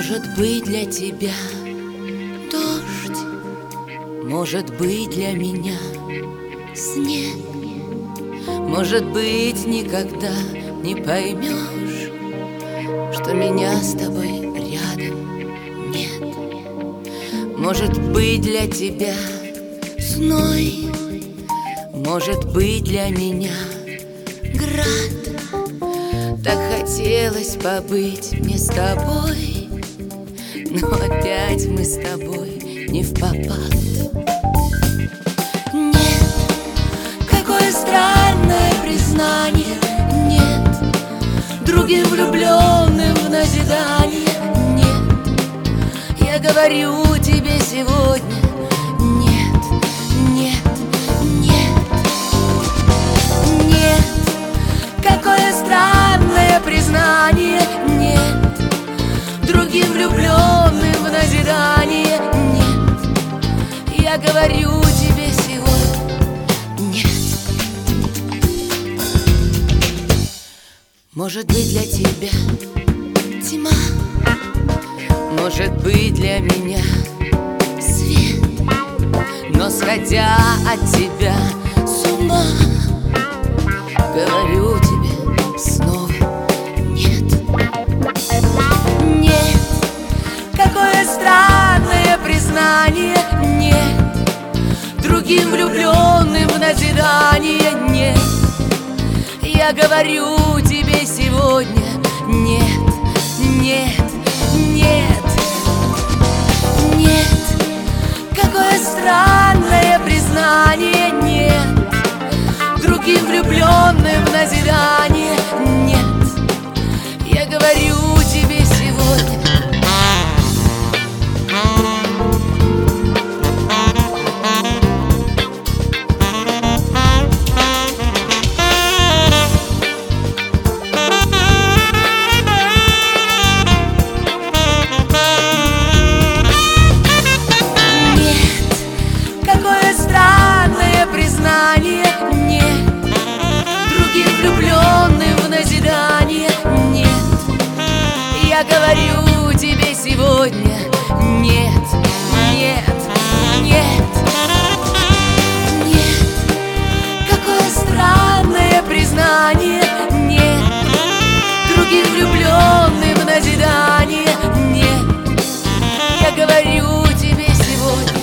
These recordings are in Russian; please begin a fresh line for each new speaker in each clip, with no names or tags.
Может быть, для тебя дождь, может быть, для меня снег. Может быть, никогда не поймешь, что меня с тобой рядом нет. Может быть, для тебя зной, может быть, для меня град. Так хотелось побыть мне с тобой, но опять мы с тобой не впопад. Нет, какое странное признание. Нет, другим влюбленным в назидание. Нет, я говорю тебе сегодня. Нет, нет, нет, нет, какое странное признание. Нет, другим влюбленным в назидание. Нет, я говорю тебе сегодня. Нет. Может быть, для тебя тьма, может быть, для меня свет. Но сходя от тебя с ума, говорю тебе снова нет. Нет, какое странное признание. Нет, другим влюбленным в назидание. Нет, я говорю тебе сегодня. Нет, нет, нет, нет, какое странное признание. Нет, другим влюбленным в назидание. Нет, я говорю тебе сегодня. Признание. Нет, другим влюбленным в назидание. Нет, я говорю тебе сегодня. Нет, нет, нет, нет, какое странное признание. Нет, другим влюбленным в назидание. Нет, я говорю тебе сегодня.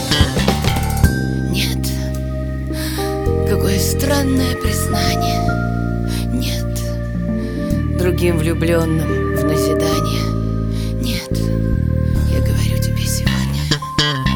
Какое странное признание. Нет, другим влюбленным в назидание. Нет, я говорю тебе сегодня.